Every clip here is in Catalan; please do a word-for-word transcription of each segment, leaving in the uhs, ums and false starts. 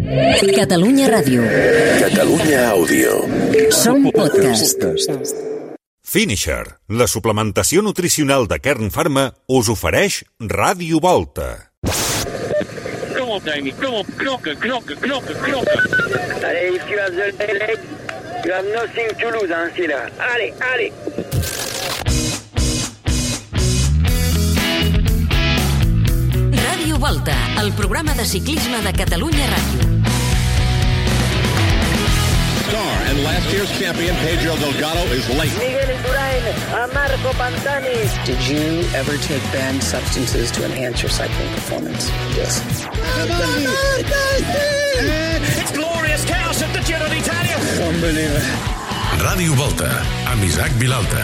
Catalunya Ràdio. Catalunya Àudio. Som podcast. Finisher, la suplementació nutricional de Kern Pharma, us ofereix Ràdio Volta. Kom op, Dani. Kom op. Knokken, knokken, knokken, knokken. Allez, ici va de Delec. You have nothing to lose, hein, c'est là. Allez, allez. Ràdio Volta, el programa de ciclisme de Catalunya Ràdio. Star and last year's champion Pedro Delgado is late. Miguel Indurain, a Marco Pantani. Did you ever take banned substances to enhance your cycling performance? Yes. It's glorious chaos at the Giro d'Italia. Unbelievable. Ràdio Volta, amb Isaac Vilalta.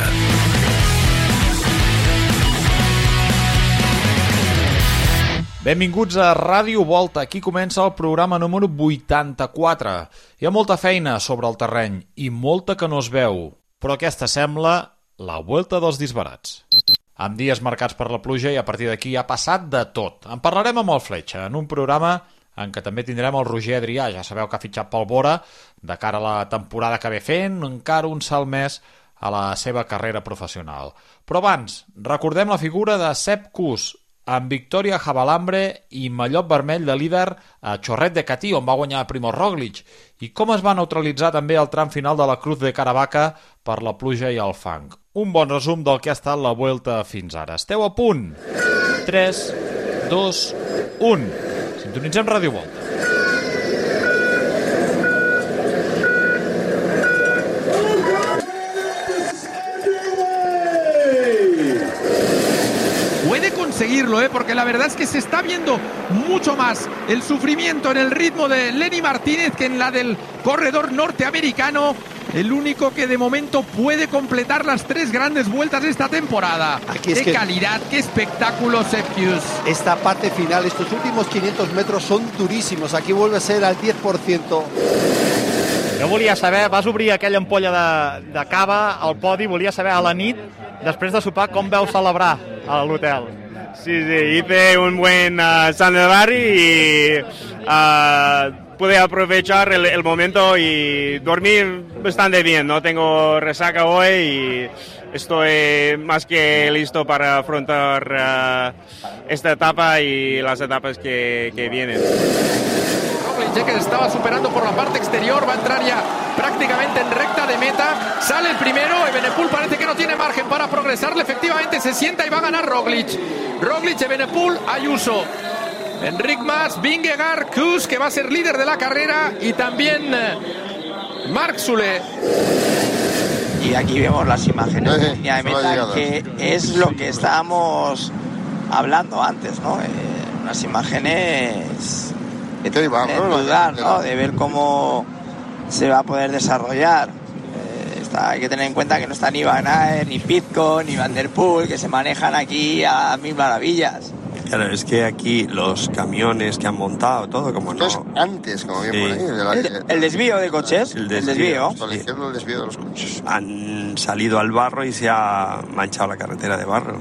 Benvinguts a Ràdio Volta. Aquí comença el programa número vuitanta-quatre. Hi ha molta feina sobre el terreny i molta que no es veu, però aquesta sembla la Vuelta dels disbarats. Amb dies marcats per la pluja i a partir d'aquí ha passat de tot. En parlarem amb el Fletxa, en un programa en què també tindrem el Roger Adrià. Ja sabeu que ha fitxat pel Bora de cara a la temporada que ve fent, encara un salt més a la seva carrera professional. Però abans, recordem la figura de Sepp Kuss, amb victòria a Javalambre i mallot vermell de líder a Chorret de Catí, on va guanyar Primož Roglič, i com es va neutralitzar també el tram final de la Cruz de Caravaca per la pluja i el fang. Un bon resum del que ha estat la Vuelta fins ara. Esteu a punt? tres, dos, u. Sintonitzem Ràdio Volta. Puede conseguirlo, ¿eh? Porque la verdad es que se está viendo mucho más el sufrimiento en el ritmo de Lenny Martínez que en la del corredor norteamericano, el único que de momento puede completar las tres grandes vueltas de esta temporada. Aquí es ¡Qué que calidad, qué espectáculo, Sepp Kuss! Esta parte final, estos últimos quinientos metros son durísimos. Aquí vuelve a ser al diez por ciento. Jo volia saber, vas obrir aquella ampolla de, de cava al podi, volia saber a la nit, després de sopar, com veu celebrar a l'hotel. Sí, sí, hice un buen uh, San y uh, pude aprovechar el, el momento y dormir bastante bien. No tengo resaca hoy y estoy más que listo para afrontar uh, esta etapa y las etapas que, que vienen. Que estaba superando por la parte exterior, va a entrar ya prácticamente en recta de meta, sale el primero, Evenepoel parece que no tiene margen para progresarle, efectivamente se sienta y va a ganar Roglic. Roglic, Evenepoel, Ayuso, Enric Mas, Vingegaard, Kuss, que va a ser líder de la carrera, y también Marc Soler. Y aquí vemos las imágenes de línea de meta, que es lo que estábamos hablando antes, ¿no? Eh, unas imágenes de dudar, ¿no? De ver cómo se va a poder desarrollar. Eh, está, hay que tener en cuenta que no está ni Van Aert, ni Pidcock, ni Van der Poel, que se manejan aquí a mil maravillas. Claro, es que aquí los camiones que han montado, todo como no... Esto es antes, como bien sí. por ahí. De la, el, el desvío de coches. El desvío. El desvío. El desvío de los coches. Han salido al barro y se ha manchado la carretera de barro.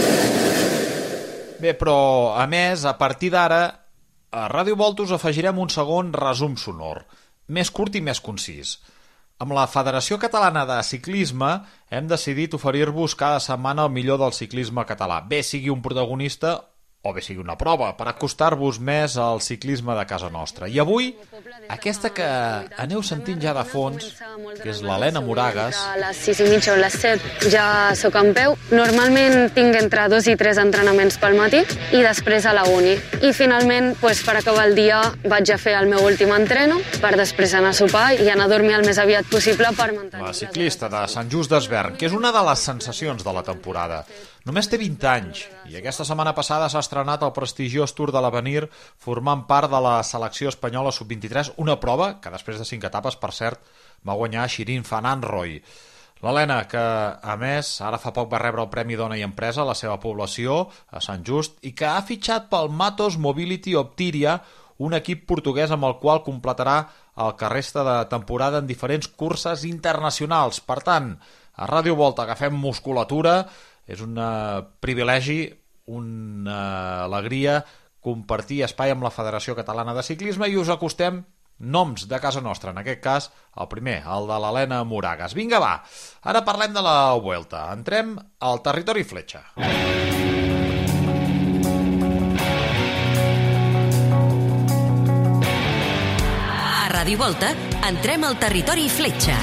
Bé, però, a més, a partir d'ara, a Ràdio Volta us afegirem un segon resum sonor, més curt i més concís. Amb la Federació Catalana de Ciclisme hem decidit oferir-vos cada setmana el millor del ciclisme català, bé sigui un protagonista o bé sigui una prova, per acostar-vos més al ciclisme de casa nostra. I avui, aquesta que aneu sentint ja de fons, que és l'Helena Moragas. A les sis i mitja o les set ja sóc en peu. Normalment tinc entre dos i tres entrenaments pel matí i després a la uni. I finalment, pues, per acabar el dia, vaig a fer el meu últim entreno per després anar a sopar i anar a dormir el més aviat possible per mantenir... La ciclista de Sant Just d'Esvern, que és una de les sensacions de la temporada. Només té vint anys i aquesta setmana passada s'ha estrenat el prestigiós Tour de l'Avenir formant part de la selecció espanyola sub vint-i-tres, una prova que després de cinc etapes, per cert, va guanyar Shirin van Anrooy. L'Helena, que a més ara fa poc va rebre el Premi Dona i Empresa a la seva població, a Sant Just, i que ha fitxat pel Matos Mobility Optiria, un equip portuguès amb el qual completarà el que resta de temporada en diferents curses internacionals. Per tant, a Ràdio Volta agafem musculatura. És un privilegi, una alegria compartir espai amb la Federació Catalana de Ciclisme i us acostem noms de casa nostra, en aquest cas el primer, el de l'Helena Moragas. Vinga, va, ara parlem de la Vuelta. Entrem al territori fletxa. A Ràdio Volta entrem al territori fletxa.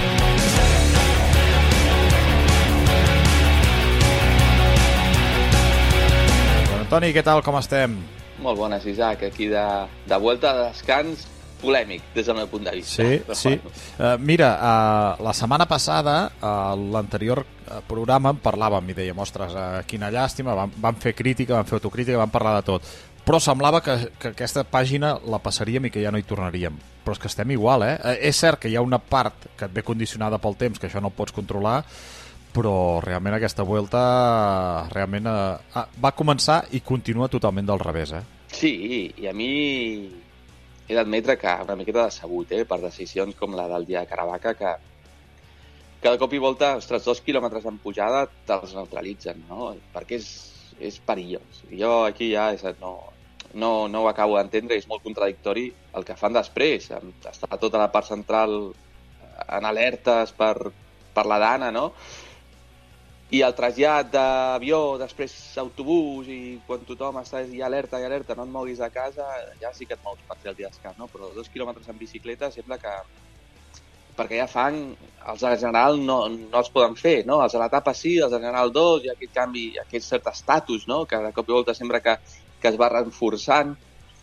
Bon, Toni, què tal, com estem? Molt bones, Isaac, aquí de, de Vuelta de descans polèmic, des del meu punt de vista. Sí, sí. Uh, mira, uh, la setmana passada, a uh, l'anterior programa, en parlàvem i dèiem, ostres, uh, quina llàstima, vam, vam fer crítica, vam fer autocrítica, vam parlar de tot. Però semblava que, que aquesta pàgina la passaríem i que ja no hi tornaríem. Però és que estem igual, eh? Uh, és cert que hi ha una part que et ve condicionada pel temps, que això no pots controlar, però realment aquesta Vuelta realment uh, va començar i continua totalment del revés, eh? Sí, i a mi he d'admetre que una miqueta decebut, eh, per decisions com la del dia de Caravaca, que cada cop i volta, ostres, dos quilòmetres en pujada te'ls neutralitzen, no? Perquè és, és perillós. Jo aquí ja és, no, no, no ho acabo d'entendre, és molt contradictori el que fan després. Està tota la part central en alertes per, per la Dana, no? I el trasllat d'avió, després autobús, i quan tothom està i alerta i alerta, no et moguis de casa, ja sí que et mous per fer el dia d'escàs, no? Però dos quilòmetres en bicicleta sembla que, perquè ja fan, els de general no, no els poden fer, no? Els de l'etapa sí, els de general dos, i aquest canvi, aquest cert estatus, no? Que de cop i volta sembla que, que es va reforçant.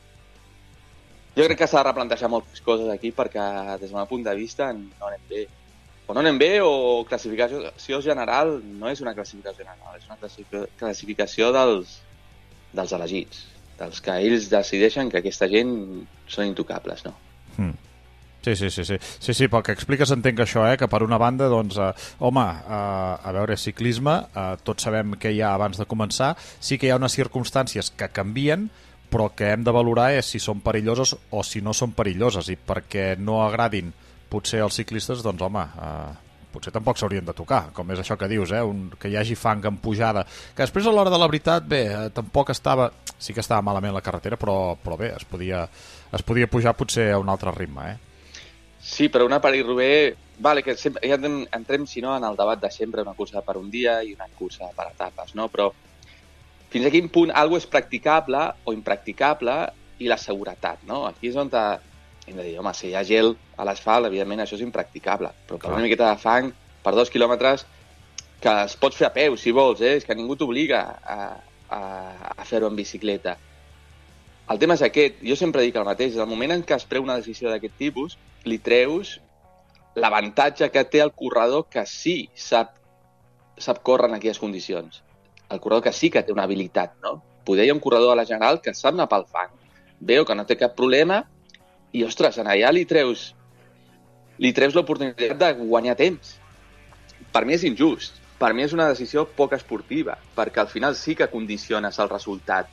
Jo crec que s'ha de replantejar moltes coses aquí, perquè des del meu punt de vista no anem bé. O no anem bé, o classificació general no és una classificació general, és una classificació dels, dels elegits, dels que ells decideixen que aquesta gent són intocables, no? Mm. Sí, sí, sí, sí. Sí, sí, pel que expliques entenc això, eh? Que per una banda, doncs, eh, home, eh, a veure, ciclisme, eh, tots sabem què hi ha abans de començar, sí que hi ha unes circumstàncies que canvien, però que hem de valorar és si són perilloses o si no són perilloses, i perquè no agradin potser els ciclistes, doncs home, eh, potser tampoc s'haurien de tocar, com és això que dius, eh, un, que hi hagi fang en pujada, que després a l'hora de la veritat, bé, eh, tampoc estava, sí que estava malament la carretera, però, però bé, es podia, es podia pujar potser a un altre ritme, eh? Sí, però una París-Roubaix, vale, que sempre, ja entrem, entrem, si no, en el debat de sempre, una cursa per un dia i una cursa per etapes, no? Però fins a quin punt alguna és practicable o impracticable i la seguretat, no? Aquí és on te, hem de dir, home, si hi ha gel a l'asfalt, evidentment això és impracticable, però per una miqueta de fang, per dos quilòmetres, que es pots fer a peu, si vols, eh? És que ningú t'obliga a, a, a fer-ho en bicicleta. El tema és aquest, jo sempre dic el mateix, el moment en què es preu una decisió d'aquest tipus, li treus l'avantatge que té el corredor que sí sap, sap córrer en aquelles condicions. El corredor que sí que té una habilitat, no? Poder hi ha un corredor a la general que sap anar pel fang, veu que no té cap problema, i, ostres, allà li treus li treus l'oportunitat de guanyar temps. Per mi és injust. Per mi és una decisió poc esportiva, perquè al final sí que condiciones el resultat.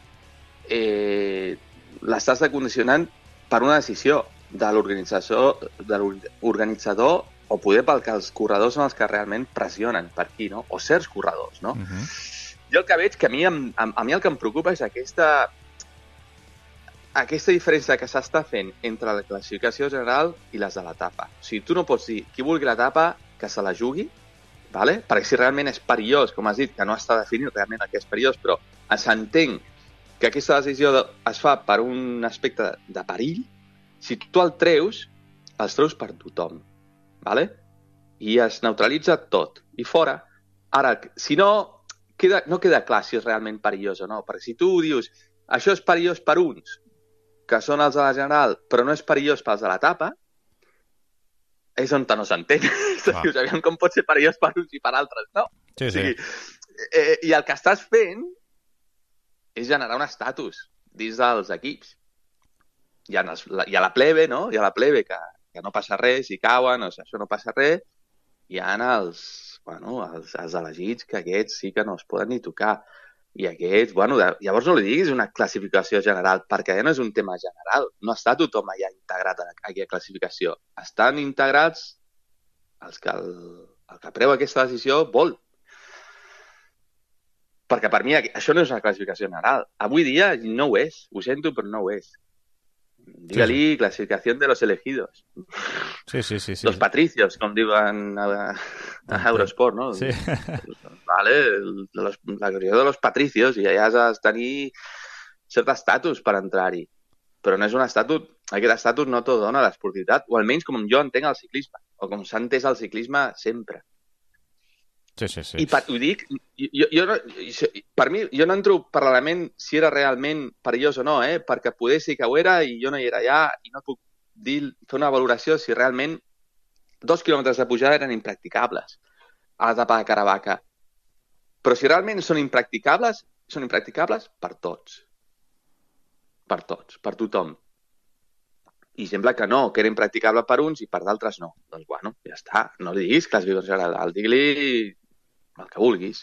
Eh, l'estàs condicionant per una decisió de l'organització, de l'organitzador, o poder pel que els corredors són els que realment pressionen per aquí, no? O certs corredors, no? Uh-huh. Jo el que veig que a mi, a, a mi el que em preocupa és aquesta aquesta diferència que s'està fent entre la classificació general i les de l'etapa. O sigui, tu no pots dir qui vulgui l'etapa que se la jugui, vale? Perquè si realment és perillós, com has dit, que no està definit realment el que és perillós, però s'entén que aquesta decisió es fa per un aspecte de perill, si tu el treus, els treus per tothom, vale? I es neutralitza tot. I fora, ara, si no, queda, no queda clar si és realment perillós o no, perquè si tu dius això és perillós per uns, que són els de la general, però no és perillós pels de l'etapa, és on no s'entén. Ah. Dius, aviam com pot ser perillós per uns i per altres, no? Sí, sí. O sigui, eh, I el que estàs fent és generar un estatus dins dels equips. Hi ha, els, hi ha la plebe, no? Hi ha la plebe que, que no passa res, si cauen, o sigui, això no passa res. Hi ha els, bueno, els, els elegits, que aquests sí que no es poden ni tocar. I aquests, bueno, de, llavors no li diguis una classificació general, perquè ja no és un tema general. No està tothom allà integrat a aquella classificació. Estan integrats els que el, el que preu aquesta decisió vol. perquè per mi això no és una classificació general. Avui dia no ho és, ho sento, però no ho és. Digue-li sí, sí. classificació de los elegidos. Sí, sí, sí, sí. Los patricios, com diuen a, a Eurosport, no? Sí. Vale, los, la classificació de los patricios, i allà has de tenir cert estatus per entrar-hi. Però no és un estatut, aquest estatut no t'ho dona l'esportivitat, o almenys com jo entenc el ciclisme, o com s'ha entès el ciclisme sempre. Sí, sí, sí. I per, ho dic, jo, jo no, per mi, jo no entro per l'element si era realment perillós o no, eh? Perquè poder sí que ho era i jo no hi era allà i no puc dir, fer una valoració si realment dos quilòmetres de pujada eren impracticables a l'etapa de Caravaca. Però si realment són impracticables, són impracticables per tots. Per tots, per tothom. I sembla que no, que era impracticable per uns i per d'altres no. Doncs, bueno, ja està. No li diguis classificació general, digui-li el que vulguis.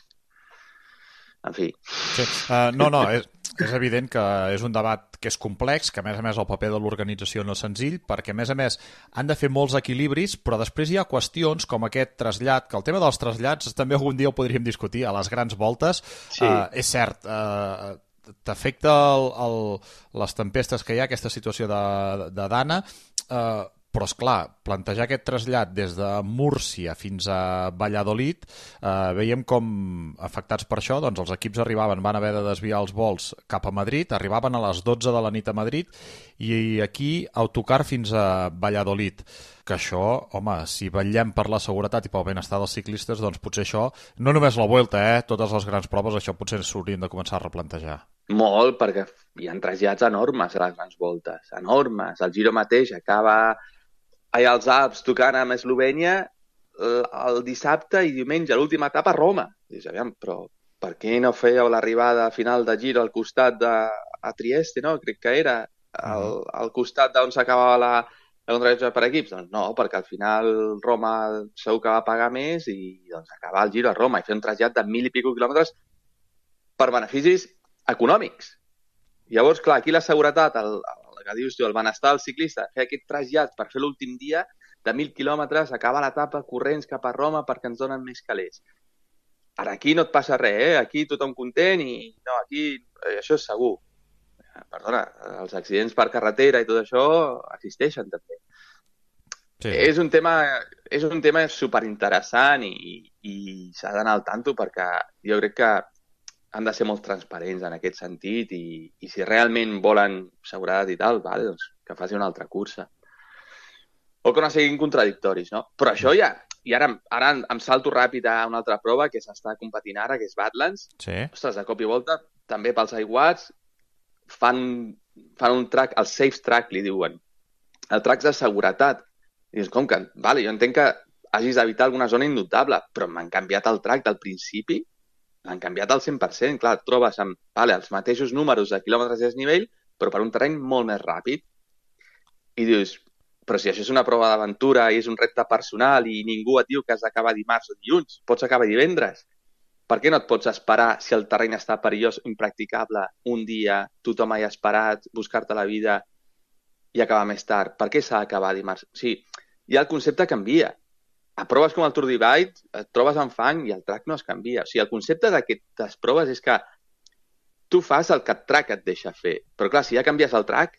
En fi. Sí. Uh, no, no, és, és evident que és un debat que és complex, que a més a més el paper de l'organització no és senzill, perquè a més a més han de fer molts equilibris, però després hi ha qüestions com aquest trasllat, que el tema dels trasllats també algun dia ho podríem discutir a les grans voltes. Sí. Uh, és cert, uh, t'afecta el, el, les tempestes que hi ha, aquesta situació de, de Dana, eh, però, esclar, plantejar aquest trasllat des de Múrcia fins a Valladolid, eh, veiem com, afectats per això, doncs els equips arribaven, van haver de desviar els vols cap a Madrid, arribaven a les dotze de la nit a Madrid, i aquí autocar fins a Valladolid. Que això, home, si vetllem per la seguretat i pel benestar dels ciclistes, doncs potser això, no només la Vuelta, eh, totes les grans proves, això potser s'haurien de començar a replantejar. Molt, perquè hi ha trasllats enormes a les grans voltes, enormes. El Giro mateix acaba allà als Alps tocant amb Eslovènia el dissabte i diumenge, l'última etapa a Roma. Dius, aviam, però per què no fèieu l'arribada final de Giro al costat de a Trieste, no? Crec que era al, al costat d'on s'acabava la, la contrarrellotge per equips. Doncs no, perquè al final Roma segur que va pagar més i doncs acabar el Giro a Roma i fer un trasllat de mil i pico quilòmetres per beneficis econòmics. Llavors, clar, aquí la seguretat, el, el que dius tu, el benestar del ciclista, fer aquest trasllat per fer l'últim dia de mil quilòmetres, acabar l'etapa corrents cap a Roma perquè ens donen més calés. Ara aquí no et passa res, eh? Aquí tothom content i no, aquí eh, això és segur. Perdona, els accidents per carretera i tot això existeixen també. Sí. És un tema, és un tema superinteressant i, i s'ha d'anar al tanto perquè jo crec que han de ser molt transparents en aquest sentit i, i si realment volen seguretat i tal, vale, doncs que faci una altra cursa. O que no siguin contradictoris, no? Però això ja... I ara, ara em salto ràpid a una altra prova que s'està competint ara, que és Badlands. Sí. Ostres, de cop i volta, també pels aiguats, fan, fan un track, el safe track, li diuen. El track de seguretat. I dius, com que... Vale, jo entenc que hagis d'evitar alguna zona indubtable, però m'han canviat el track del principi. L'han canviat al cent per cent. Clar, et trobes amb vale, els mateixos números de quilòmetres de desnivell, però per un terreny molt més ràpid. I dius, però si això és una prova d'aventura i és un repte personal i ningú et diu que has d'acabar dimarts o dilluns, pots acabar divendres. Per què no et pots esperar si el terreny està perillós o impracticable un dia, tothom hi ha esperat, buscar-te la vida i acabar més tard? Per què s'ha d'acabar dimarts? O sigui, ja el concepte canvia. A proves com el Tour Divide et trobes en fang i el track no es canvia. O sigui, el concepte d'aquestes proves és que tu fas el que el track et deixa fer. Però clar, si ja canvies el track,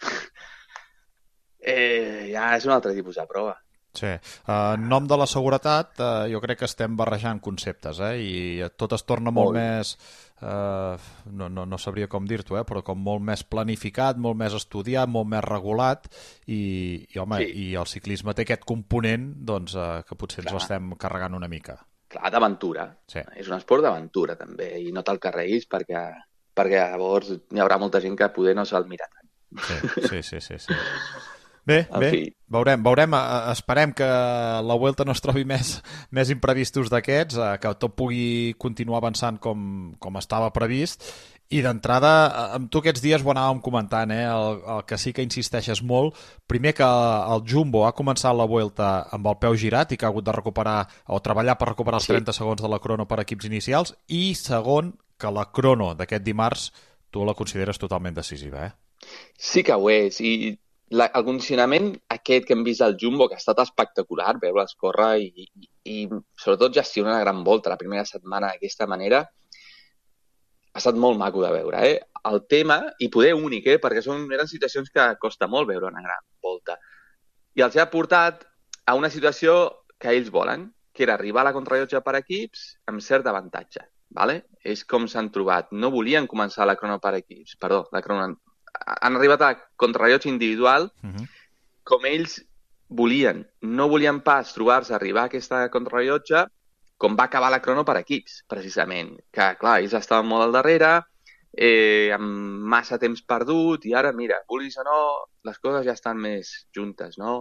eh, ja és un altre tipus de prova. Sí. Uh, en nom de la seguretat, uh, jo crec que estem barrejant conceptes, eh? I tot es torna molt, molt més... Uh, no, no, no sabria com dir-t'ho, eh? Però com molt més planificat, molt més estudiat, molt més regulat i, i home, sí. I el ciclisme té aquest component doncs, uh, que potser Clar. Ens l'estem carregant una mica. Clar, d'aventura. Sí. És un esport d'aventura, també, i no te'l carreguis perquè, perquè llavors hi haurà molta gent que poder no se'l mira tant. Sí, sí, sí, sí, sí. Bé, bé, veurem, veurem, esperem que la Vuelta no es trobi més, més imprevistos d'aquests, que tot pugui continuar avançant com, com estava previst, i d'entrada, amb tu aquests dies ho anàvem comentant, eh? el, el que sí que insisteixes molt, primer que el Jumbo ha començat la Vuelta amb el peu girat i que ha hagut de recuperar o treballar per recuperar els trenta sí. segons de la crono per equips inicials, i segon, que la crono d'aquest dimarts tu la consideres totalment decisiva, eh? Sí que ho és, i La, el condicionament aquest que hem vist al Jumbo, que ha estat espectacular, veure'ls córrer i, i, i sobretot gestionar una gran volta la primera setmana d'aquesta manera, ha estat molt maco de veure, eh? El tema, i poder únic, eh? Perquè són, eren situacions que costa molt veure una gran volta. I els ha portat a una situació que ells volen, que era arribar a la contrarrellotge per equips amb cert avantatge. Vale? És com s'han trobat. No volien començar la crono per equips, perdó, la crono... Han arribat a la contrarrellotge individual uh-huh. com ells volien. No volien pas trobar-se a arribar a aquesta contrarrellotge com va acabar la crono per equips, precisament. Que, clar, ells estaven molt al darrere, eh, amb massa temps perdut, i ara, mira, vulguis o no, les coses ja estan més juntes, no?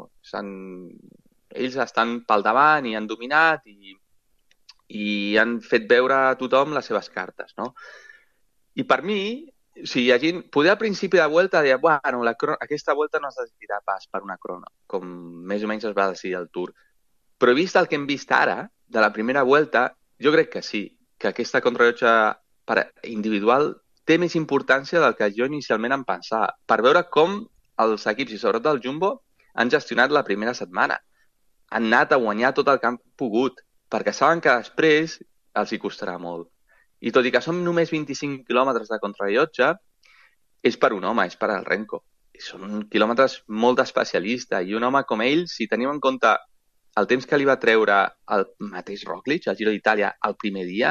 Ells estan pel davant i han dominat i, i han fet veure a tothom les seves cartes, no? I per mi, o sigui, llegint, poder al principi de Vuelta dir, bueno, la crono, aquesta Vuelta no es decidirà pas per una crono, com més o menys es va decidir el Tour. Però vist el que hem vist ara, de la primera Vuelta, jo crec que sí, que aquesta contrarrellotge individual té més importància del que jo inicialment em pensava, per veure com els equips, i sobretot el Jumbo, han gestionat la primera setmana. Han anat a guanyar tot el que han pogut, perquè saben que després els hi costarà molt. I tot i que som només vint-i-cinc quilòmetres de contrarrellotge, és per un home, és per al Renko. Són quilòmetres molt d'especialista, i un home com ell, si tenim en compte el temps que li va treure el mateix Roglic, al Giro d'Itàlia, el primer dia,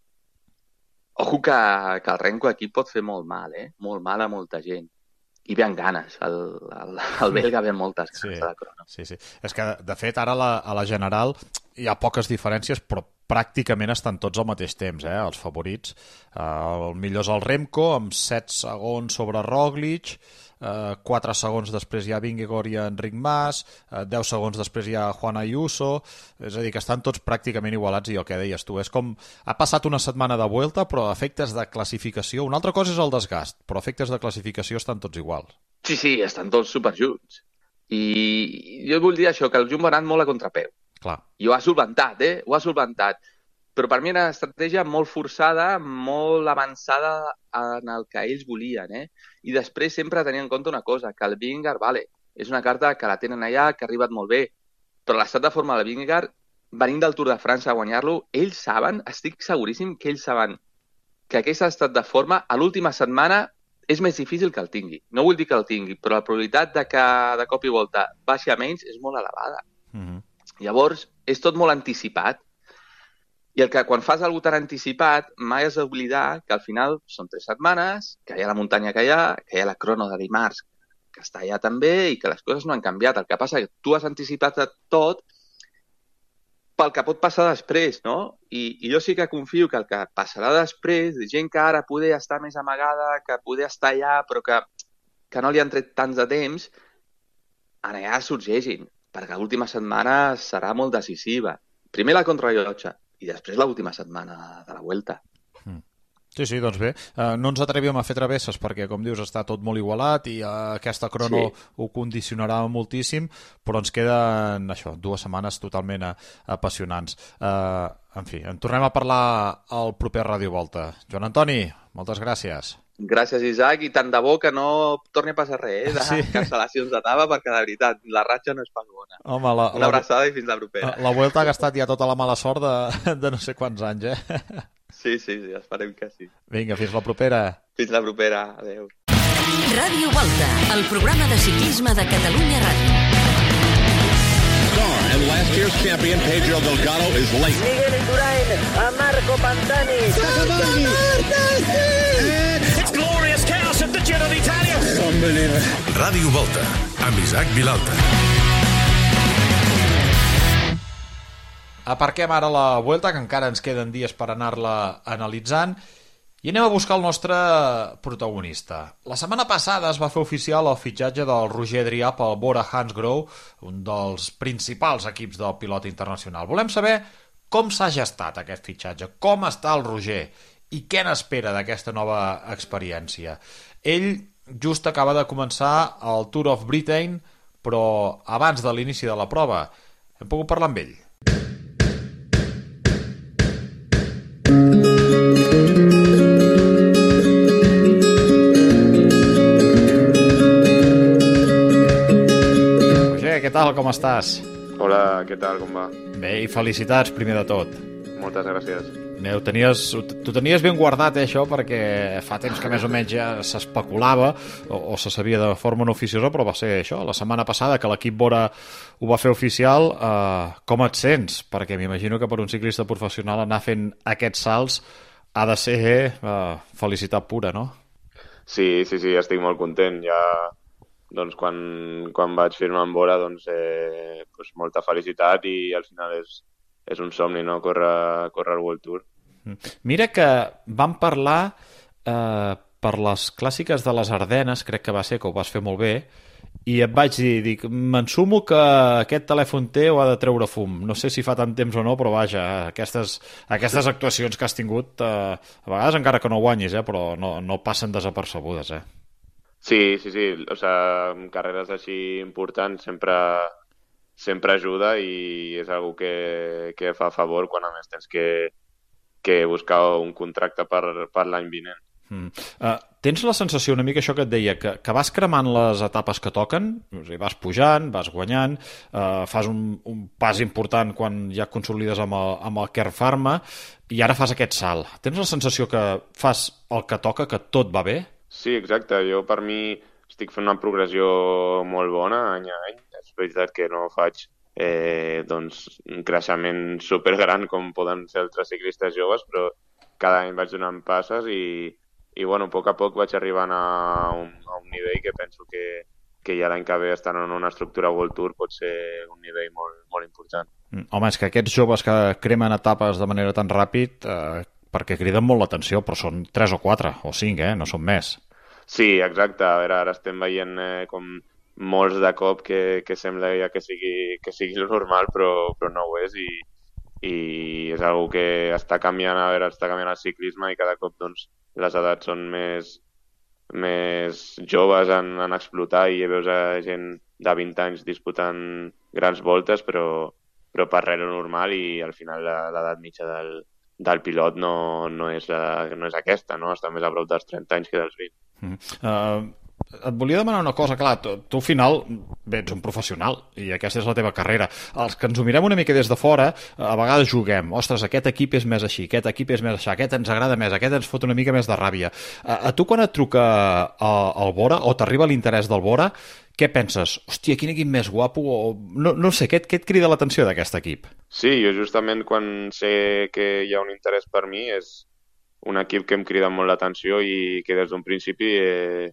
ojo que, que el Renko aquí pot fer molt mal, eh? Molt mal a molta gent. I ve amb ganes, el, el, el belga ve amb moltes ganes sí, de la crono. Sí, sí. És que, de fet, ara la, a la general hi ha poques diferències, però pràcticament estan tots al mateix temps, eh, els favorits. Uh, el millor és el Remco, amb set segons sobre Roglic, Uh, quatre segons després hi ha Vingegaard i Enric Mas, uh, deu segons després hi ha Juan Ayuso, és a dir, que estan tots pràcticament igualats, i el que deies tu, és com ha passat una setmana de Vuelta, però efectes de classificació, una altra cosa és el desgast, però efectes de classificació estan tots iguals. Sí, sí, estan tots superjunts. I jo vull dir això, que el Jumbo ha anat molt a contrapeu. Clar. I ho ha solventat, eh? Ho ha solventat. Però per mi era una estratègia molt forçada, molt avançada en el que ells volien, eh? I després sempre tenir en compte una cosa, que el Vingegaard, vale, és una carta que la tenen allà, que ha arribat molt bé, però l'estat de forma del Vingegaard, venint del Tour de França a guanyar-lo, ells saben, estic seguríssim que ells saben que aquest estat de forma a l'última setmana és més difícil que el tingui. No vull dir que el tingui, però la probabilitat de que de cop i volta baixi a menys és molt elevada. Mm-hmm. Llavors, és tot molt anticipat. I el que quan fas alguna tan anticipat, mai has d'oblidar que al final són tres setmanes, que hi ha la muntanya que hi ha, que hi ha la crono de dimarts, que està allà també, i que les coses no han canviat. El que passa és que tu has anticipat tot pel que pot passar després, no? I, i jo sí que confio que el que passarà després, gent que ara poder estar més amagada, que poder estar allà, però que, que no li han tret tants de temps, ara ja sorgeixin, perquè l'última setmana serà molt decisiva. Primer la contrarrellotge, i després l'última setmana de la Vuelta. Sí, sí, doncs bé. Uh, no ens atrevíem a fer travesses perquè, com dius, està tot molt igualat i uh, aquesta crono sí. ho condicionarà moltíssim, però ens queden això, dues setmanes totalment uh, apassionants. Uh, en fi, en tornem a parlar al proper Ràdio Volta. Joan Antoni, moltes gràcies. Gràcies, Isaac, i tant de bo que no torni a passar res, eh, de sí. cancel·lacions d'etapa, perquè de veritat, la ratxa no és pas bona. Home, la, Una abraçada la, i fins la propera. La Vuelta ha gastat ja tota la mala sort de, de no sé quants anys, eh? Sí, sí, sí, esperem que sí. Vinga, fins la propera. Fins la propera, adeu. Ràdio Volta, el programa de ciclisme de Catalunya Ràdio. And last year's champion, Pedro Delgado, is late. Miguel Indurain, a Marco Pantani. It's glorious chaos at the Giro d'Italia. Unbelievable. Ràdio Volta, amb Isaac Vilalta. Aparquem ara la Vuelta, que encara ens queden dies per anar-la analitzant, i anem a buscar el nostre protagonista. La setmana passada es va fer oficial el fitxatge del Roger Adrià pel Bora Hansgrohe, un dels principals equips del pilot internacional. Volem saber com s'ha gestat aquest fitxatge, com està el Roger i què n'espera d'aquesta nova experiència. Ell just acaba de començar el Tour of Britain, però abans de l'inici de la prova hem pogut parlar amb ell. Què tal, com estàs? Hola, què tal, com va? Bé, i felicitats, primer de tot. Moltes gràcies. Ho tenies, tu tenies ben guardat, eh, això, perquè fa temps que més o menys ja s'especulava o, o se sabia de forma no oficiosa, però va ser això, la setmana passada que l'equip Bora ho va fer oficial. Eh, com et sents? Perquè m'imagino que per un ciclista professional anar fent aquests salts ha de ser eh, felicitat pura, no? Sí, sí, sí, estic molt content. Ja, doncs, quan, quan vaig firmar amb Bora, doncs, eh, doncs molta felicitat i al final és, és un somni, no?, córrer, córrer el World Tour. Mira que vam parlar eh, per les clàssiques de les Ardenes, crec que va ser, que ho vas fer molt bé, i et vaig dir, dic, m'ensumo que aquest telèfon teu ha de treure fum. No sé si fa tant temps o no, però vaja, aquestes, aquestes actuacions que has tingut, eh, a vegades encara que no guanyis, eh, però no, no passen desapercebudes, eh? Sí, sí, sí. O sigui, carreres així importants sempre, sempre ajuda i és una que, que fa favor quan a més tens que que buscar un contracte per, per l'any vinent. Mm. Uh, tens la sensació una mica això que et deia, que, que vas cremant les etapes que toquen, o sigui, vas pujant, vas guanyant, uh, fas un, un pas important quan ja consolides amb el, amb el Kern Pharma i ara fas aquest salt. Tens la sensació que fas el que toca, que tot va bé? Sí, exacte. Jo per mi estic fent una progressió molt bona any a any. És veritat que no faig Eh, doncs, un creixement supergran com poden ser altres ciclistes joves, però cada any vaig donant passes i, i bueno, a poc a poc vaig arribant a un, a un nivell que penso que, que ja l'any que ve estant en una estructura World Tour pot ser un nivell molt, molt important. Home, és que aquests joves que cremen etapes de manera tan ràpid, eh, perquè criden molt l'atenció, però són tres o quatre o cinc, eh? No són més. Sí, exacte. A veure, ara estem veient eh, com molts de cop que, que sembla ja que sigui, que sigui normal, però, però no ho és i, i és una que està canviant, a veure, està canviant el ciclisme i cada cop doncs, les edats són més, més joves en, en explotar i veus a gent de vint anys disputant grans voltes, però, però per res normal i al final l'edat mitja del, del pilot no, no, és la, no és aquesta, no? Està més a prop dels trenta anys que dels vint. Mm. Uh... Et volia demanar una cosa, clar, tu, tu al final bé, ets un professional i aquesta és la teva carrera. Els que ens ho mirem una mica des de fora, a vegades juguem, ostres, aquest equip és més així, aquest equip és més així, aquest ens agrada més, aquest ens fot una mica més de ràbia. A, a tu quan et truca el Bora o t'arriba l'interès del Bora, què penses? Hòstia, quin equip més guapo? O... No, no sé, què, què et crida l'atenció d'aquest equip? Sí, jo justament quan sé que hi ha un interès per mi és un equip que em crida molt l'atenció i que des d'un principi... Eh...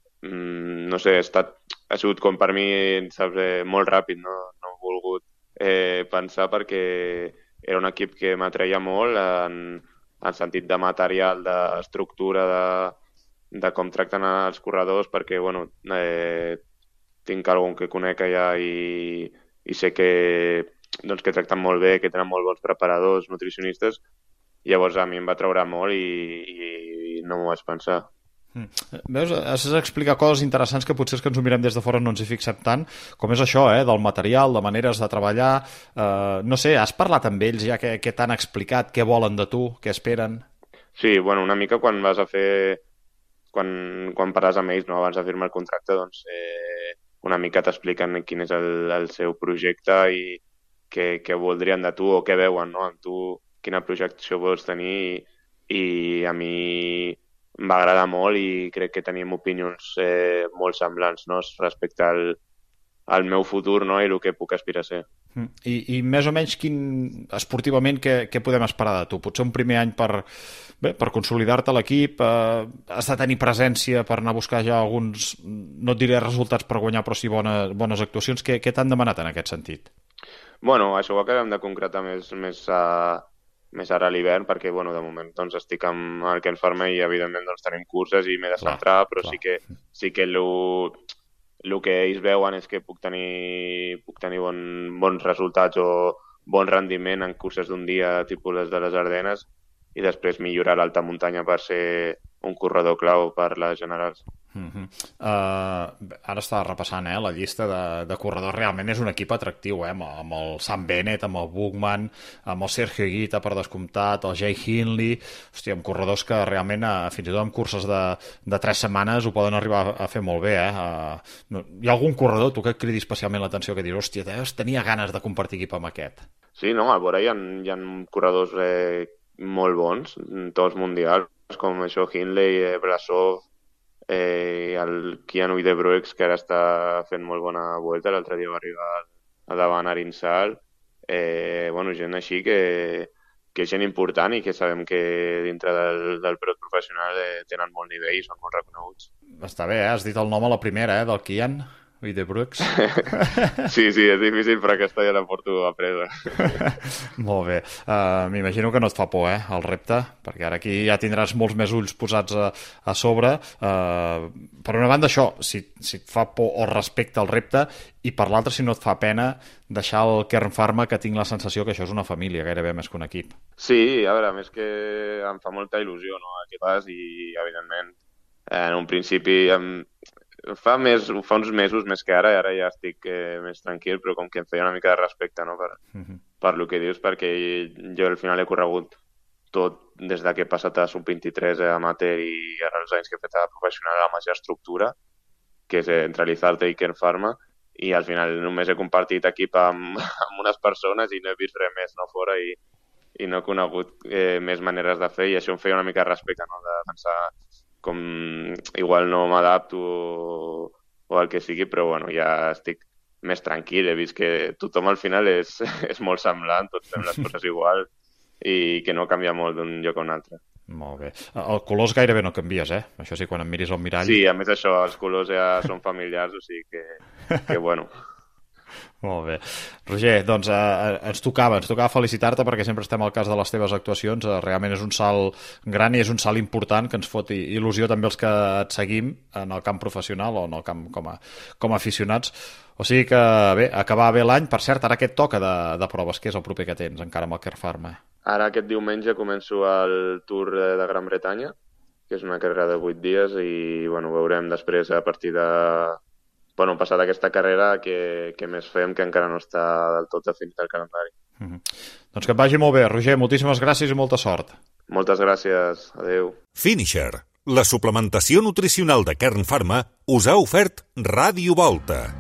no sé, ha, estat, ha sigut com per mi, saps, eh, molt ràpid, no, no he volgut eh, pensar perquè era un equip que m'atreia molt en, en sentit de material, d'estructura, de, de com tracten els corredors, perquè, bueno, eh, tinc algun que conec allà i, i sé que, doncs, que tracten molt bé, que tenen molt bons preparadors, nutricionistes, llavors a mi em va treure molt i, i, i no m'ho vaig pensar. Mm. Veus, has d'explicar coses interessants que potser és que ens ho mirem des de fora no ens hi fixem tant, com és això, eh, del material, de maneres de treballar, eh, no sé, has parlat amb ells ja que, que t'han explicat què volen de tu, què esperen? Sí, bueno, una mica quan vas a fer quan, quan parles amb ells, no, abans de firmar el contracte, doncs eh, una mica t'expliquen quin és el, el seu projecte i què, què voldrien de tu o què veuen, no, amb tu, quina projecció vols tenir i, i a mi em va agradar molt i crec que tenim opinions eh, molt semblants, no?, respecte al, al meu futur, no?, i el que puc aspirar a ser. I, i més o menys quin, esportivament què, què podem esperar de tu? Potser un primer any per, bé, per consolidar-te a l'equip, eh, has de tenir presència per anar a buscar ja alguns, no et diré resultats per guanyar, però sí bones, bones actuacions. Què, què t'han demanat en aquest sentit? Bueno, això ho acabem de concretar més, més a... més ara a l'hivern, perquè bueno, de moment doncs, estic amb el Kern Pharma i evidentment doncs, tenim curses i m'he de centrar, clar, però clar. sí que, sí que el que ells veuen és que puc tenir, puc tenir bon, bons resultats o bon rendiment en curses d'un dia tipus les de les Ardenes i després millorar l'alta muntanya per ser un corredor clau per les generals. Uh-huh. uh, ara estava repassant eh, la llista de, de corredors. Realment és un equip atractiu, eh, amb, amb el Sam Bennett, amb el Buchmann, amb el Sergio Higuita per descomptat, el Jay Hindley, hòstia, amb corredors que realment eh, fins i tot amb curses de, de tres setmanes ho poden arribar a, a fer molt bé, eh? Uh, no, hi ha algun corredor tu que et cridi especialment l'atenció, que dius, hòstia, tenia ganes de compartir equip amb aquest? Sí, no, a veure, hi ha, hi ha corredors eh, molt bons, tots mundials, com això Hindley, eh, Brasov, eh, el Kian Uydebroeks, que ara està fent molt bona vuelta, l'altre dia va arribar a davant Arinsal, eh, bueno, gent així que, que és gent important i que sabem que dintre del, del pilot professional eh, tenen molt nivell i són molt reconeguts. Està bé, eh? Has dit el nom a la primera, eh? Del Kian Uydebroeks. Sí, sí, és difícil, però aquesta ja la porto apresa. Molt bé. Uh, M'imagino que no et fa por, eh, el repte, perquè ara aquí ja tindràs molts més ulls posats a, a sobre. Uh, per una banda, això, si, si et fa por o respecte al repte, i per l'altra, si no et fa pena deixar el Kern Pharma, que tinc la sensació que això és una família, gairebé més que un equip. Sí, a veure, a més que em fa molta il·lusió, no?, aquest pas, i evidentment, en un principi... Em... Fa, més, fa uns mesos més que ara, i ara ja estic eh, més tranquil, però com que em feia una mica de respecte, no?, per, uh-huh. per lo que dius, perquè jo al final he corregut tot des que he passat a sub vint-i-tres eh, amateur i ara els anys que he fet a professional a la mateixa estructura, que és eh, entre l'Izalta i Kern Pharma, i al final només he compartit equip amb, amb unes persones i no he vist res més no fora i, i no he conegut eh, més maneres de fer, i això em feia una mica de respecte, no?, de pensar com igual no m'adapto o, o el que sigui, però bueno, ja estic més tranquil, he vist que tothom al final és, és molt semblant, tots fem les coses igual i que no canvia molt d'un lloc a un altre. Molt bé. El colors gairebé no canvies, eh? Això sí, quan em miris al mirall... Sí, a més això, els colors ja són familiars, o sigui que, que bueno... Molt bé. Roger, doncs eh, ens tocava, ens tocava felicitar-te perquè sempre estem al cas de les teves actuacions. Eh, realment és un salt gran i és un salt important que ens fot il·lusió també els que et seguim en el camp professional o en el camp com a, com a aficionats. O sigui que, bé, acabar bé l'any. Per cert, ara què et toca de, de proves? Què és el proper que tens encara amb el Kern Pharma? Ara aquest diumenge començo el Tour de Gran Bretanya, que és una carrera de vuit dies i bueno, veurem després a partir de... Bueno, passat aquesta carrera, que, que més fem, que encara no està del tot definit el calendari. Mm-hmm. Doncs que et vagi molt bé, Roger. Moltíssimes gràcies i molta sort. Moltes gràcies. Adéu. Finisher, la suplementació nutricional de Kern Pharma, us ha ofert Ràdio Volta.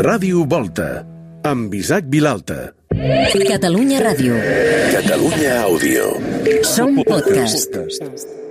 Ràdio Volta, amb Isaac Vilalta. Catalunya Ràdio. Catalunya Àudio. Som podcast.